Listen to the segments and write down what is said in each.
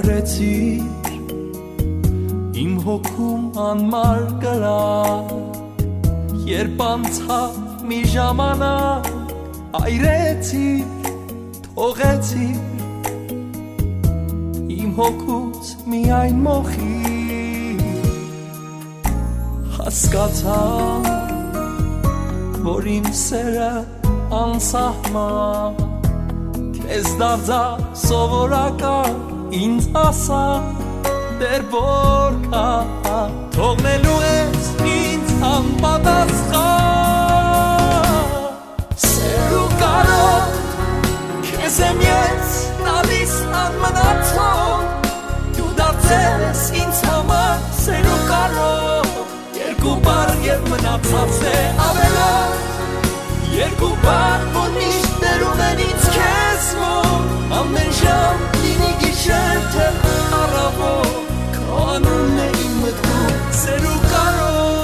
ապրեցիր իմ հոգում անմար կրակ երբ անցավ մի ժամանակ այրեցիր թողեցիր իմ հոգուց միայն մոխիր հասկացա որ իմ սերը անսահման քեզ դարձա սովորական ինձ ասա դեռ որքա թողնելու ես ինձ անպատասխան սեր ու կարոտ քեզ եմ ես տալիս անմնացող դու դարձել ես ինձ համար սեր ու կարոտ երկու բառ և մնացած է ավելորդ երկու բառ որ միշտ ներում են ինձ քեզ մոտ ամեն ժամ լինի գիշեր թե առավոտ քո անունն է իմ մտքում սեր ու կարոտ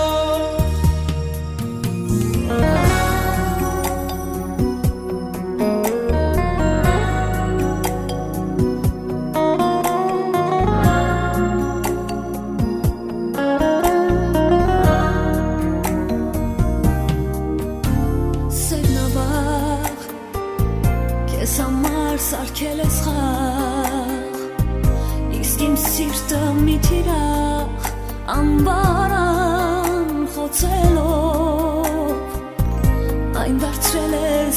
Սարքել ես խաղ իսկ իմ սիրտը մի թիրախ անբարան խոցելով այն դարձրել ես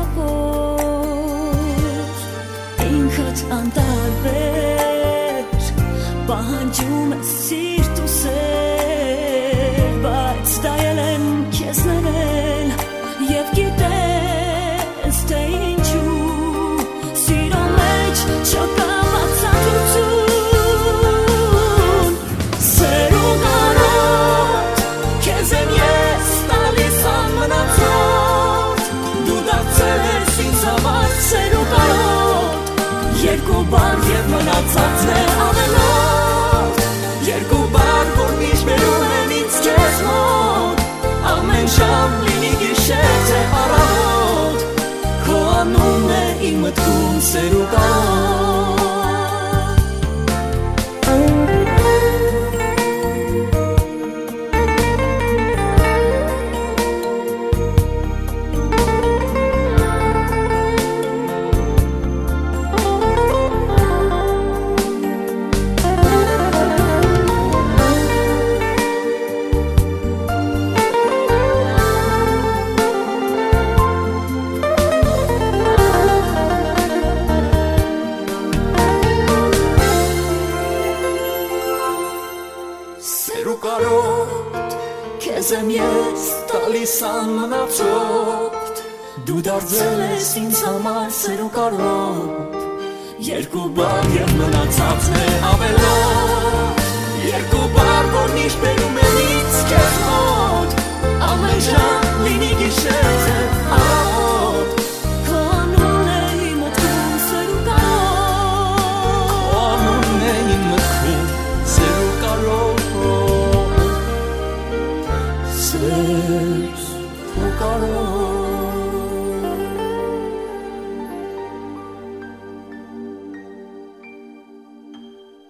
վիրավոր ինքդ անտարբեր պահանջում ես սիրտ ու սեր բայց դայել եմ քեզ ներել և գիտես թե ինչու Չկա բացատրություն Սեր ու կարոտ Քեզ եմ ես տալիս անմնացած Դու դարձել ես ինձ համար Սեր ու կարոտ Երկու բառ և մնացած է ավելորդ Երկու բառ որ միշտ բերում են ինձ քեզ մոտ Ամեն ժամ լինի գիշեր թե առավոտ Քո անունն է իմ մտքում սեր ու կարոտ Քեզ եմ ես տալիս անմնացորդ Դու դարձել ես ինձ համար սեր ու կարոտ Երկու բառ և մնացածն է ավելորդ Երկու բառ որ միշտ բերում են ինձ քեզ մոտ Ամեն ժամ լինի գիշեր թե առավոտ